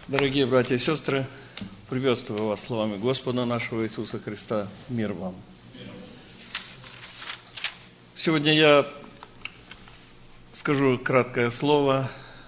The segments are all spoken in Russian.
Дорогие братья и сестры, приветствую вас словами Господа нашего Иисуса Христа. Мир вам. Сегодня я скажу краткое слово.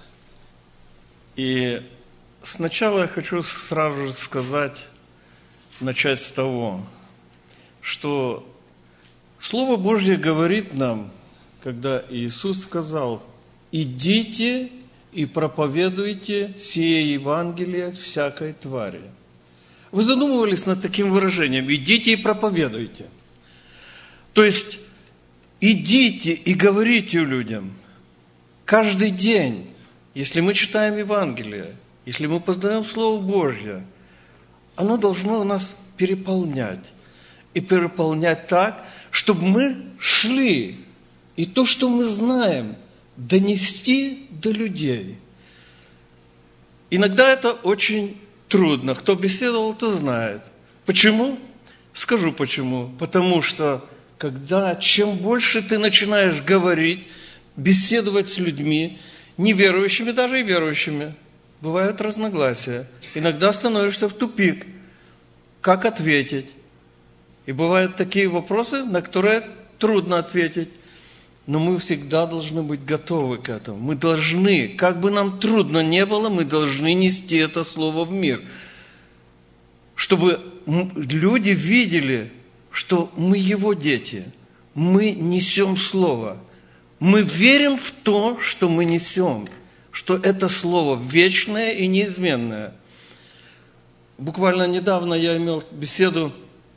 И сначала я хочу сразу же сказать, начать с того, что Слово Божье говорит нам, когда Иисус сказал: «Идите и проповедуйте сие Евангелие всякой твари». Вы задумывались над таким выражением: «Идите и проповедуйте». То есть, идите и говорите людям каждый день. Если мы читаем Евангелие, если мы познаем Слово Божье, оно должно нас переполнять. И переполнять так, чтобы мы шли, и то, что мы знаем, донести до людей. Иногда это очень трудно. Кто беседовал, то знает. Почему? Скажу почему. Потому что, чем больше ты начинаешь говорить, беседовать с людьми, неверующими, даже и верующими, бывают разногласия. Иногда становишься в тупик. Как ответить? И бывают такие вопросы, на которые трудно ответить. Но мы всегда должны быть готовы к этому. Мы должны, как бы нам трудно не было, мы должны нести это слово в мир. Чтобы люди видели, что мы Его дети. Мы несем Слово. Мы верим в то, что мы несем. Что это Слово вечное и неизменное. Буквально недавно я имел беседу,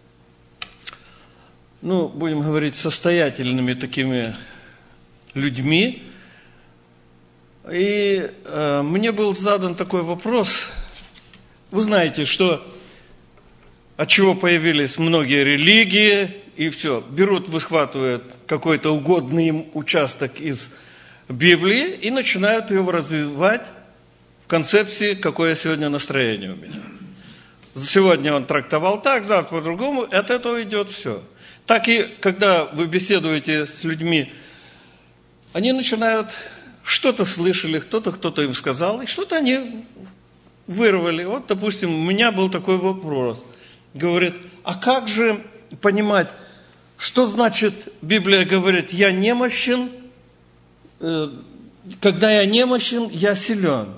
будем говорить, состоятельными такими людьми. И мне был задан такой вопрос. Вы знаете, что от чего появились многие религии, и все, берут, выхватывают какой-то угодный им участок из Библии и начинают его развивать в концепции, какое сегодня настроение у меня. Сегодня он трактовал так, завтра по-другому, от этого идет все. Так и когда вы беседуете с людьми, они начинают, что-то слышали, кто-то им сказал, и что-то они вырвали. Вот, допустим, у меня был такой вопрос. Говорит, а как же понимать, что значит, Библия говорит, я немощен, когда я немощен, я силен?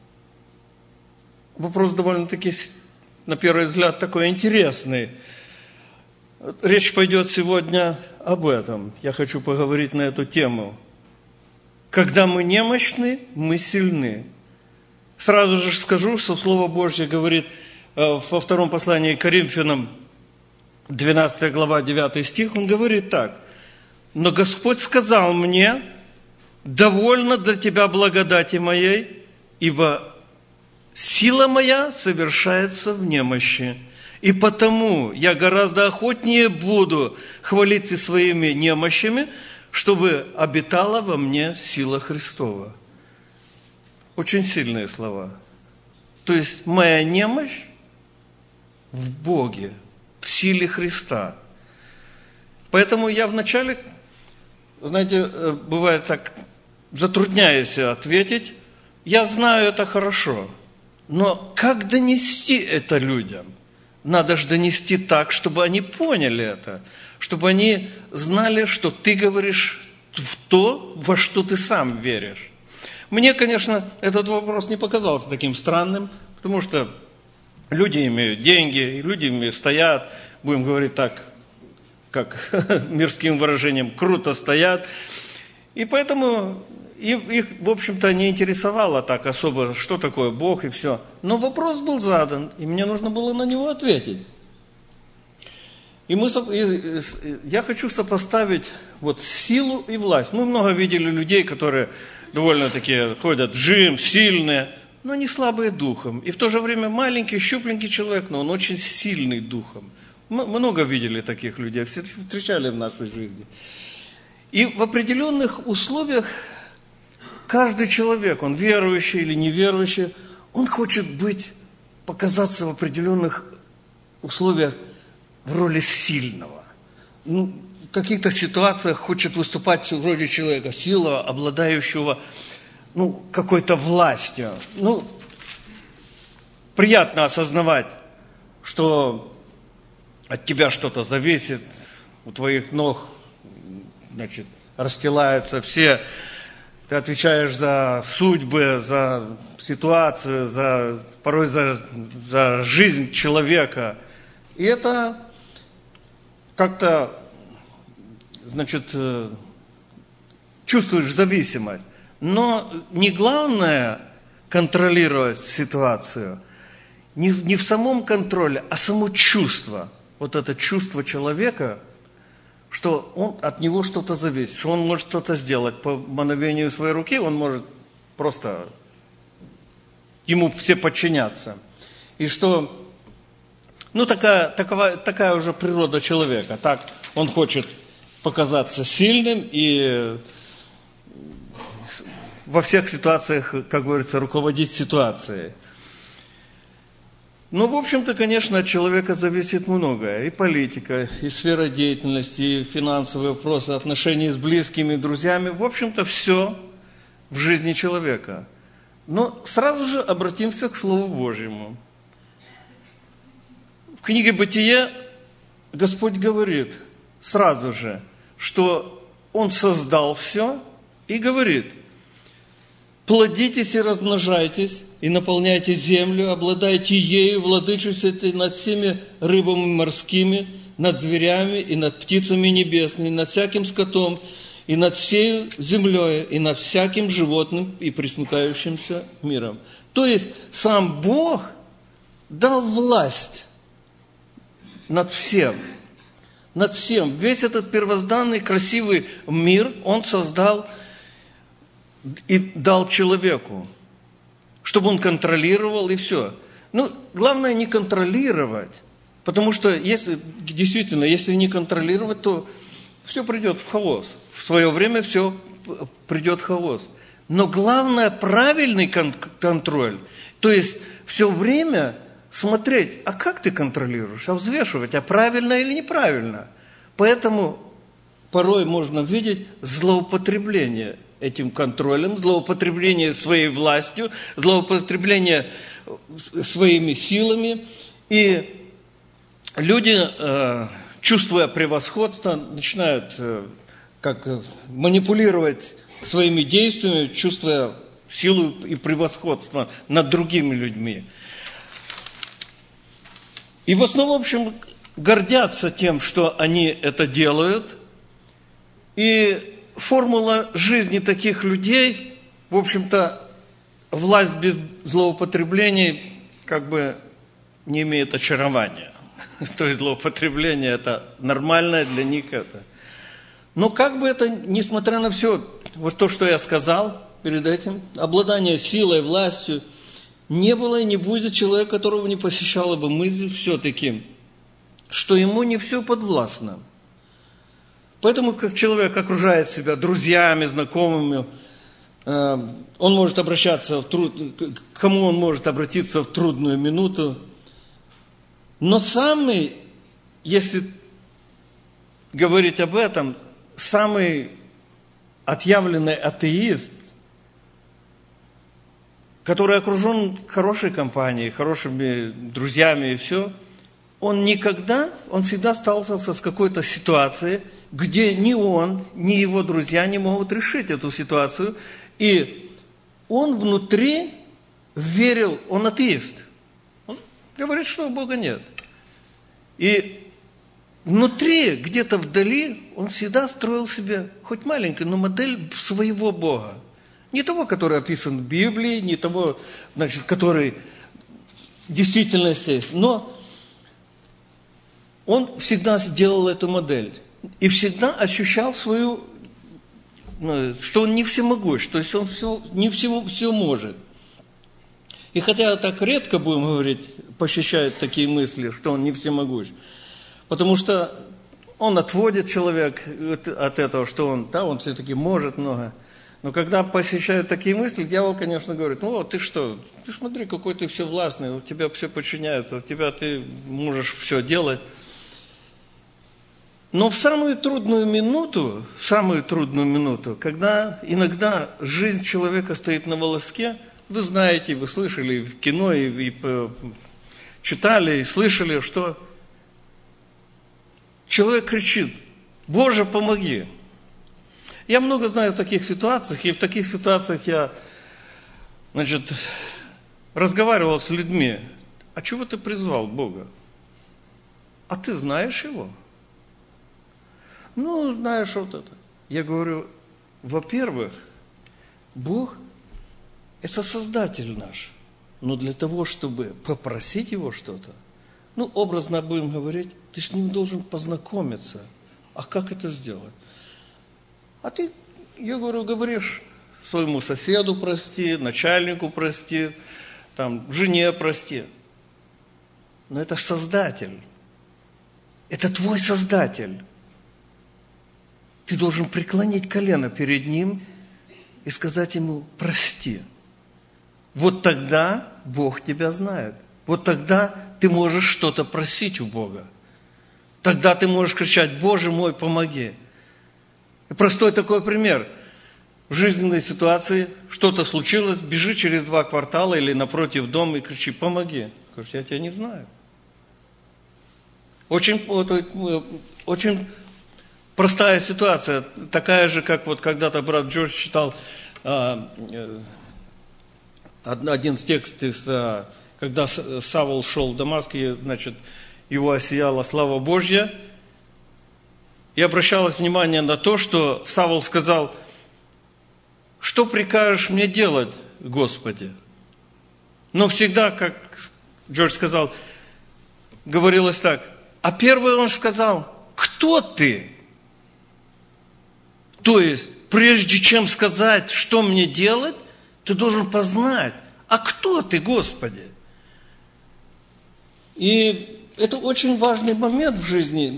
Вопрос довольно-таки, на первый взгляд, такой интересный. Речь пойдет сегодня об этом. Я хочу поговорить на эту тему. Когда мы немощны, мы сильны. Сразу же скажу, что Слово Божье говорит во втором послании к Коринфянам, 12 глава, 9 стих, он говорит так: «Но Господь сказал мне: довольно для тебя благодати моей, ибо сила моя совершается в немощи. И потому я гораздо охотнее буду хвалиться своими немощами, чтобы обитала во мне сила Христова». Очень сильные слова. То есть моя немощь в Боге, в силе Христа. Поэтому я вначале, знаете, бывает так, затрудняюсь ответить. Я знаю это хорошо, но как донести это людям? Надо же донести так, чтобы они поняли это, чтобы они знали, что ты говоришь в то, во что ты сам веришь. Мне, конечно, этот вопрос не показался таким странным, потому что люди имеют деньги, люди стоят, будем говорить так, как мирским выражением, круто стоят. И поэтому их, в общем-то, не интересовало так особо, что такое Бог и все. Но вопрос был задан, и мне нужно было на него ответить. Я хочу сопоставить вот силу и власть. Мы много видели людей, которые довольно-таки ходят в жим, сильные, но не слабые духом. И в то же время маленький, щупленький человек, но он очень сильный духом. Мы много видели таких людей, все встречали в нашей жизни. И в определенных условиях каждый человек, он верующий или неверующий, он хочет показаться в определенных условиях в роли сильного. В каких-то ситуациях хочет выступать вроде человека, сила, обладающего какой-то властью. приятно осознавать, что от тебя что-то зависит, у твоих ног, значит, расстилаются все, ты отвечаешь за судьбы, за ситуацию, порой за жизнь человека. И это как-то, значит, чувствуешь зависимость. Но не главное контролировать ситуацию, не в самом контроле, а само чувство. Вот это чувство человека, что от него что-то зависит, что он может что-то сделать по мановению своей руки, он может просто, ему все подчиняться. И что, такая уже природа человека. Так, он хочет показаться сильным и во всех ситуациях, как говорится, руководить ситуацией. В общем-то, конечно, от человека зависит многое. И политика, и сфера деятельности, и финансовые вопросы, отношения с близкими, друзьями. В общем-то, все в жизни человека. Но сразу же обратимся к Слову Божьему. В книге «Бытие» Господь говорит сразу же, что Он создал все и говорит: плодитесь и размножайтесь, и наполняйте землю, обладайте ею, владычествуйте над всеми рыбами морскими, над зверями и над птицами небесными, над всяким скотом, и над всей землей, и над всяким животным и пресмыкающимся миром. То есть, сам Бог дал власть над всем. Над всем. Весь этот первозданный красивый мир Он создал и дал человеку, чтобы он контролировал, и все. Главное не контролировать, потому что если не контролировать, то все придет в хаос. В свое время все придет в хаос. Но главное правильный контроль, то есть все время смотреть, а как ты контролируешь, а взвешивать, а правильно или неправильно. Поэтому порой можно видеть злоупотребление этим контролем, злоупотребление своей властью, злоупотребление своими силами. И люди, чувствуя превосходство, начинают манипулировать своими действиями, чувствуя силу и превосходство над другими людьми. И в основном, в общем, гордятся тем, что они это делают. И формула жизни таких людей, в общем-то, власть без злоупотреблений не имеет очарования. То есть злоупотребление это нормальное для них это. Но это, несмотря на все, вот то, что я сказал перед этим, обладание силой, властью, не было и не будет человека, которого не посещала бы мысль все-таки, что ему не все подвластно. Поэтому, как человек окружает себя друзьями, знакомыми, он может обращаться к кому он может обратиться в трудную минуту. Но если говорить об этом, самый отъявленный атеист, который окружен хорошей компанией, хорошими друзьями и все, он всегда сталкивался с какой-то ситуацией, где ни он, ни его друзья не могут решить эту ситуацию. И он внутри верил, он атеист. Он говорит, что Бога нет. И внутри, где-то вдали, он всегда строил себе, хоть маленькую, но модель своего Бога. Не того, который описан в Библии, не того, который в действительности есть, но он всегда сделал эту модель. И всегда ощущал что он не всемогущ, то есть он все может. И хотя так редко, будем говорить, посещают такие мысли, что он не всемогущ, потому что он отводит человека от этого, что он все-таки может много. Но когда посещают такие мысли, дьявол, конечно, говорит: ты что, ты смотри, какой ты всевластный, у тебя все подчиняется, ты можешь все делать. Но в самую трудную минуту, когда иногда жизнь человека стоит на волоске, Вы знаете, вы слышали в кино, и читали, и слышали, что человек кричит: «Боже, помоги!» Я много знаю в таких ситуациях, и в таких ситуациях я, разговаривал с людьми. А чего ты призвал Бога? А ты знаешь Его? Ну, знаешь вот это. Я говорю, во-первых, Бог – это Создатель наш. Но для того, чтобы попросить Его что-то, образно будем говорить, ты с Ним должен познакомиться. А как это сделать? А ты, я говорю, говоришь своему соседу прости, начальнику прости, жене прости. Но это Создатель. Это твой Создатель. Ты должен преклонить колено перед Ним и сказать Ему прости. Вот тогда Бог тебя знает. Вот тогда ты можешь что-то просить у Бога. Тогда ты можешь кричать: «Боже мой, помоги!» И простой такой пример. В жизненной ситуации что-то случилось, бежи через 2 квартала или напротив дома и кричи: «Помоги!» Скажешь: «Я тебя не знаю». Очень простая ситуация, такая же, как когда-то брат Джордж читал один текст когда Савл шел в Дамаск, и, его осияла слава Божья. И обращалось внимание на то, что Савл сказал: «Что прикажешь мне делать, Господи?» Но всегда, как Джордж сказал, говорилось так. А первый он сказал: «Кто ты?» То есть, прежде чем сказать, что мне делать, ты должен познать, а кто ты, Господи? И это очень важный момент в жизни.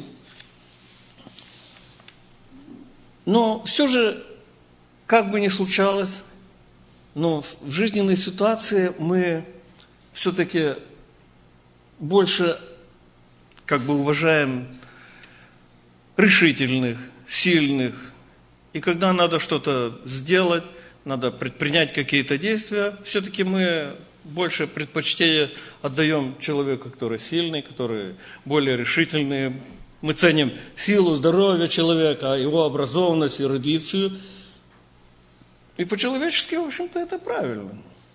Но все же, как бы ни случалось, но в жизненной ситуации мы все-таки больше уважаем решительных, сильных. И когда надо что-то сделать, надо предпринять какие-то действия, все-таки мы больше предпочтение отдаем человеку, который сильный, который более решительный. Мы ценим силу, здоровье человека, его образованность, эрудицию. И по-человечески, в общем-то, это правильно.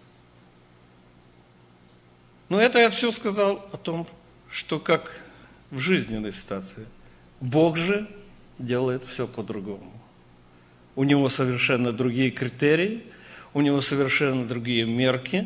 Но это я все сказал о том, что как в жизненной ситуации. Бог же делает все по-другому. У Него совершенно другие критерии, у Него совершенно другие мерки.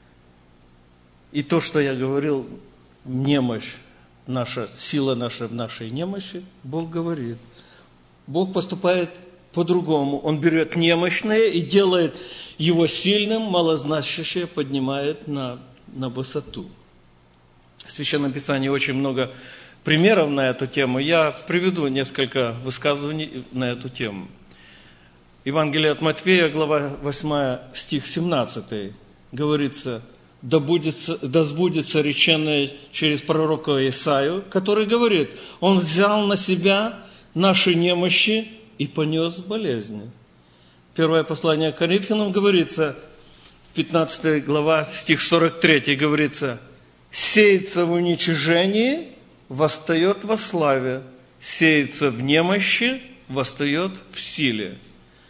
И то, что я говорил, немощь, наша сила наша в нашей немощи, Бог говорит. Бог поступает по-другому. Он берет немощное и делает его сильным, малозначащее поднимает на высоту. В Священном Писании очень много примеров на эту тему. Я приведу несколько высказываний на эту тему. Евангелие от Матфея, глава 8, стих 17, говорится: «Да сбудется реченное через пророка Исаию, который говорит: Он взял на себя наши немощи и понес болезни». Первое послание к Коринфянам говорится, 15 глава, стих 43, говорится: «Сеется в уничижении, восстает во славе, сеется в немощи, восстает в силе».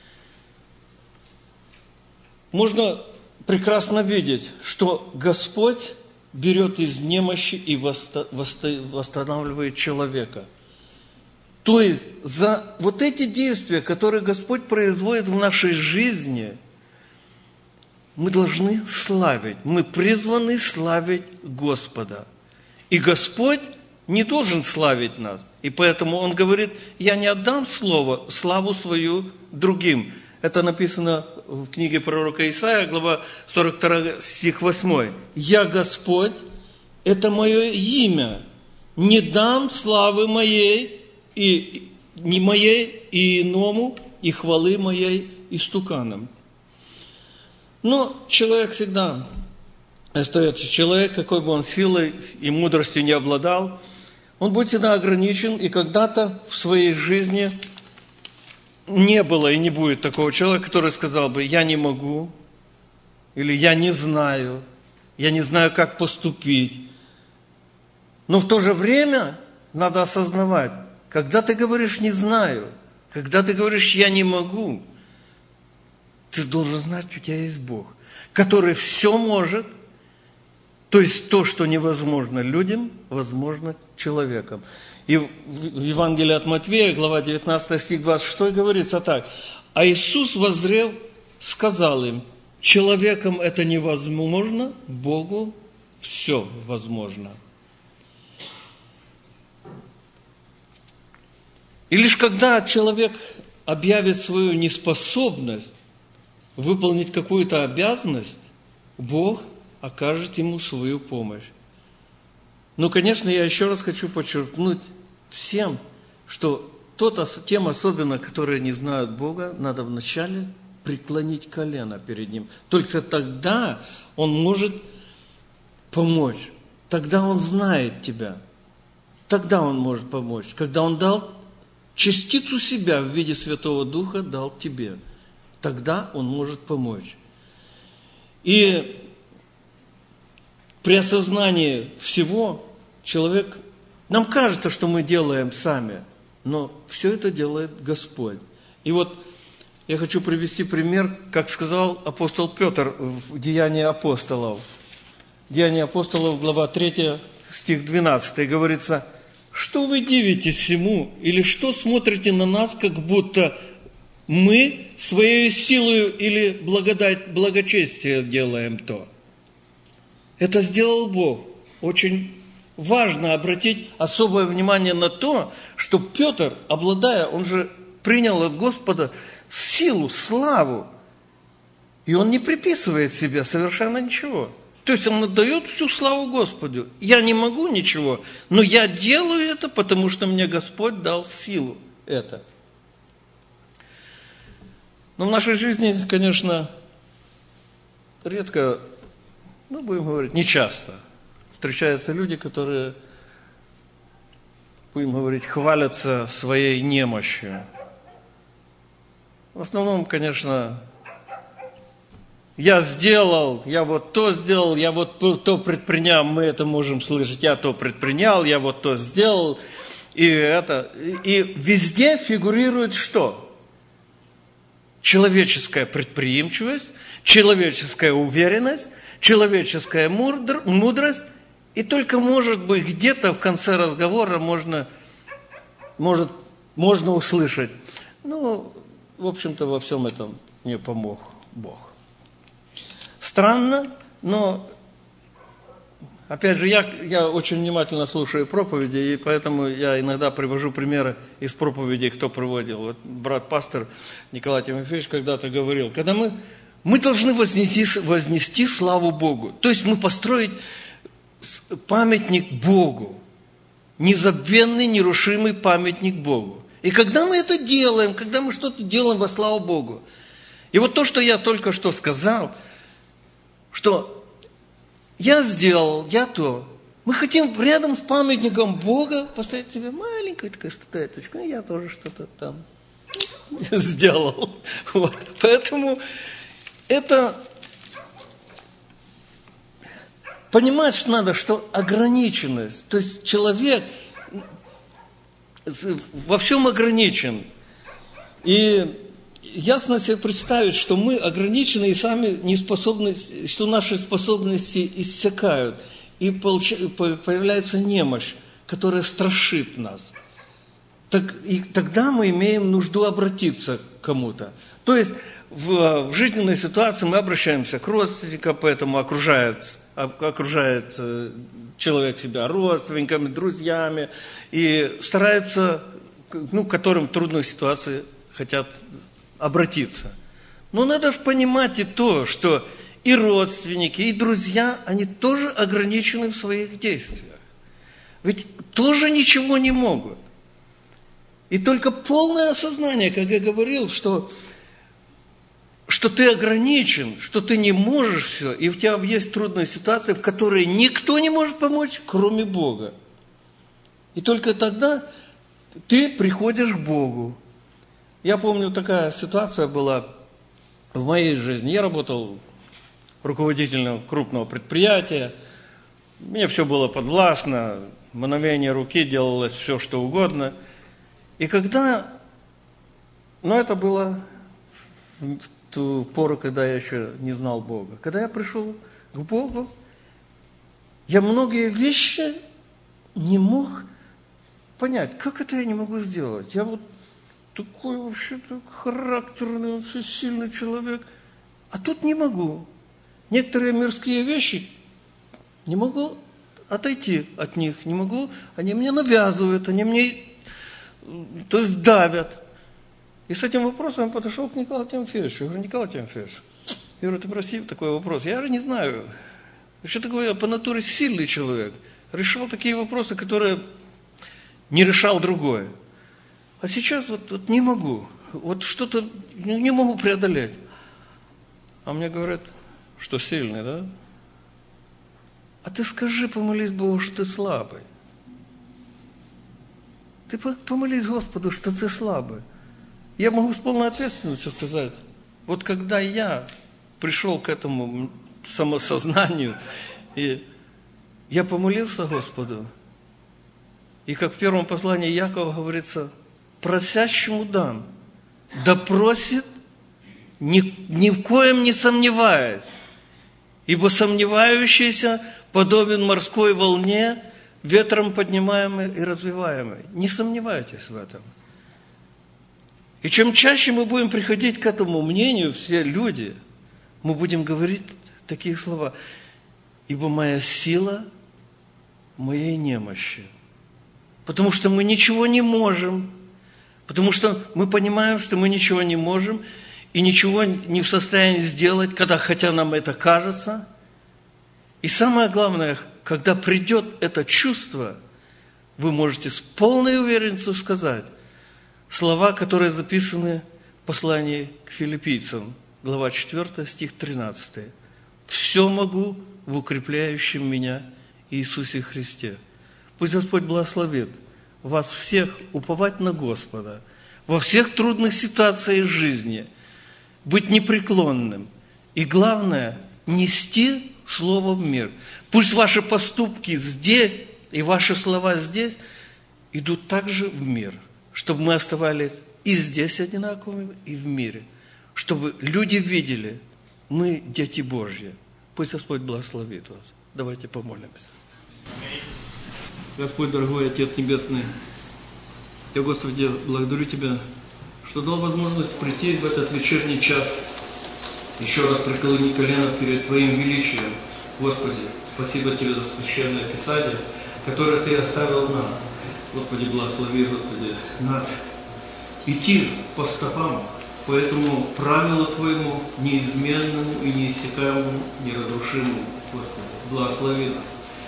Можно прекрасно видеть, что Господь берет из немощи и восстанавливает человека. То есть за вот эти действия, которые Господь производит в нашей жизни, мы должны славить, мы призваны славить Господа. И Господь не должен славить нас. И поэтому Он говорит: «Я не отдам славу свою другим». Это написано в книге пророка Исаия, глава 42, стих 8. «Я Господь, это мое имя, не дам славы моей и не моей и иному, и хвалы моей истуканам». Но человек всегда остается человек, какой бы он силой и мудростью не обладал, он будет всегда ограничен, и когда-то в своей жизни не было и не будет такого человека, который сказал бы: «Я не могу, или я не знаю, как поступить. Но в то же время надо осознавать, когда ты говоришь «не знаю», когда ты говоришь «я не могу», ты должен знать, у тебя есть Бог, который все может, то есть то, что невозможно людям, возможно человеком. И в Евангелии от Матфея, глава 19, стих 26, говорится так. А Иисус, воззрев, сказал им: человеком это невозможно, Богу все возможно. И лишь когда человек объявит свою неспособность выполнить какую-то обязанность, Бог окажет ему свою помощь. Но, конечно, я еще раз хочу подчеркнуть всем, что тем особенно, которые не знают Бога, надо вначале преклонить колено перед Ним. Только тогда Он может помочь. Тогда Он знает тебя. Тогда Он может помочь. Когда Он дал частицу себя в виде Святого Духа, дал тебе. Тогда Он может помочь. И при осознании всего человек... Нам кажется, что мы делаем сами, но все это делает Господь. И вот я хочу привести пример, как сказал апостол Петр в Деянии апостолов. Деяния апостолов, глава 3, стих 12, говорится: «Что вы дивитесь всему, или что смотрите на нас, как будто мы своей силой или благочестие делаем то?» Это сделал Бог. Очень важно обратить особое внимание на то, что Петр, обладая, он же принял от Господа силу, славу, и он не приписывает себе совершенно ничего. То есть он отдает всю славу Господу. Я не могу ничего, но я делаю это, потому что мне Господь дал силу это. Но в нашей жизни, конечно, редко, будем говорить, нечасто встречаются люди, которые, будем говорить, хвалятся своей немощью. В основном, конечно, я сделал, я вот то сделал, я вот то предпринял, мы это можем слышать, я то предпринял, я вот то сделал, и это. И везде фигурирует что? Человеческая предприимчивость, человеческая уверенность, человеческая мудрость, и только, может быть, где-то в конце разговора можно услышать: в общем-то, во всем этом мне помог Бог. Странно, но, опять же, я очень внимательно слушаю проповеди, и поэтому я иногда привожу примеры из проповедей, кто проводил. Вот брат-пастор Николай Тимофеевич когда-то говорил, когда мы должны вознести славу Богу. То есть мы построить памятник Богу. Незабвенный, нерушимый памятник Богу. И когда мы это делаем, когда мы что-то делаем во славу Богу. И вот то, что я только что сказал, что я сделал, я то. Мы хотим рядом с памятником Бога поставить себе маленькую такую статуэточку. И я тоже что-то там сделал. Вот. Поэтому это понимать надо, что ограниченность, то есть человек во всем ограничен. И ясно себе представить, что мы ограничены и сами не способны, что наши способности иссякают, и появляется немощь, которая страшит нас. И тогда мы имеем нужду обратиться к кому-то. То есть в жизненной ситуации мы обращаемся к родственникам, поэтому окружает человек себя родственниками, друзьями, и старается, к которым в трудной ситуации хотят обратиться. Но надо же понимать и то, что и родственники, и друзья, они тоже ограничены в своих действиях. Ведь тоже ничего не могут. И только полное осознание, как я говорил, что ты ограничен, что ты не можешь все, и у тебя есть трудная ситуация, в которой никто не может помочь, кроме Бога. И только тогда ты приходишь к Богу. Я помню, такая ситуация была в моей жизни. Я работал руководителем крупного предприятия. Мне все было подвластно, мгновение руки делалось все, что угодно. И когда, это было в ту пору, когда я еще не знал Бога. Когда я пришел к Богу, я многие вещи не мог понять, как это я не могу сделать. Я вот такой вообще-то характерный, вообще сильный человек, а тут не могу. Некоторые мирские вещи не могу отойти от них, не могу, они мне навязывают, они мне, то есть давят. И с этим вопросом я подошел к Николаю Тимофеевичу. Я говорю: Николай Тимофеевич, я говорю, ты просил такой вопрос. Я говорю, не знаю, что такое, я по натуре сильный человек. Решал такие вопросы, которые не решал другой. А сейчас вот не могу, вот что-то не могу преодолеть. А мне говорят, что сильный, да? А ты скажи, помолись Богу, что ты слабый. Ты помолись Господу, что ты слабый. Я могу с полной ответственностью сказать, вот когда я пришел к этому самосознанию, и я помолился Господу, и как в первом послании Якова говорится, просящему дам, да просит, ни в коем не сомневаясь, ибо сомневающийся подобен морской волне, ветром поднимаемой и развиваемой. Не сомневайтесь в этом. И чем чаще мы будем приходить к этому мнению, все люди, мы будем говорить такие слова: ибо моя сила в моей немощи. Потому что мы ничего не можем, потому что мы понимаем, что мы ничего не можем и ничего не в состоянии сделать, хотя нам это кажется. И самое главное, когда придет это чувство, вы можете с полной уверенностью сказать слова, которые записаны в послании к филиппийцам, глава 4, стих 13. «Все могу в укрепляющем меня Иисусе Христе». Пусть Господь благословит вас всех уповать на Господа во всех трудных ситуациях жизни, быть непреклонным и, главное, нести Слово в мир. Пусть ваши поступки здесь и ваши слова здесь идут также в мир, чтобы мы оставались и здесь одинаковыми, и в мире, чтобы люди видели, мы дети Божьи. Пусть Господь благословит вас. Давайте помолимся. Господь, дорогой Отец Небесный, я, Господи, благодарю Тебя, что дал возможность прийти в этот вечерний час, еще раз преклонить колено перед Твоим величием. Господи, спасибо Тебе за священное Писание, которое Ты оставил нам. Господи, благослови, Господи, нас идти по стопам, по этому правилу Твоему, неизменному и неиссякаемому, неразрушимому. Господи, благослови нас.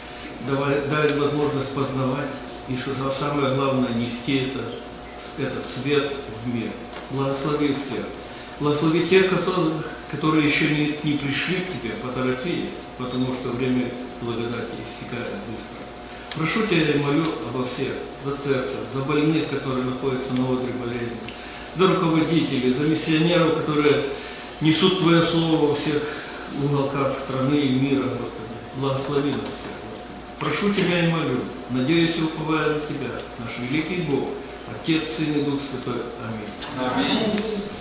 Дай возможность познавать и, самое главное, нести этот свет в мир. Благослови всех. Благослови тех, которые еще не пришли к Тебе, поторопи их, потому что время благодати иссякает быстро. Прошу Тебя и молю обо всех, за церковь, за больных, которые находятся на одре болезни, за руководителей, за миссионеров, которые несут Твое Слово во всех уголках страны и мира, Господи. Благослови нас всех. Прошу Тебя и молю, надеюсь и уповаю на Тебя, наш великий Бог, Отец, Сын и Дух Святой. Аминь. Аминь.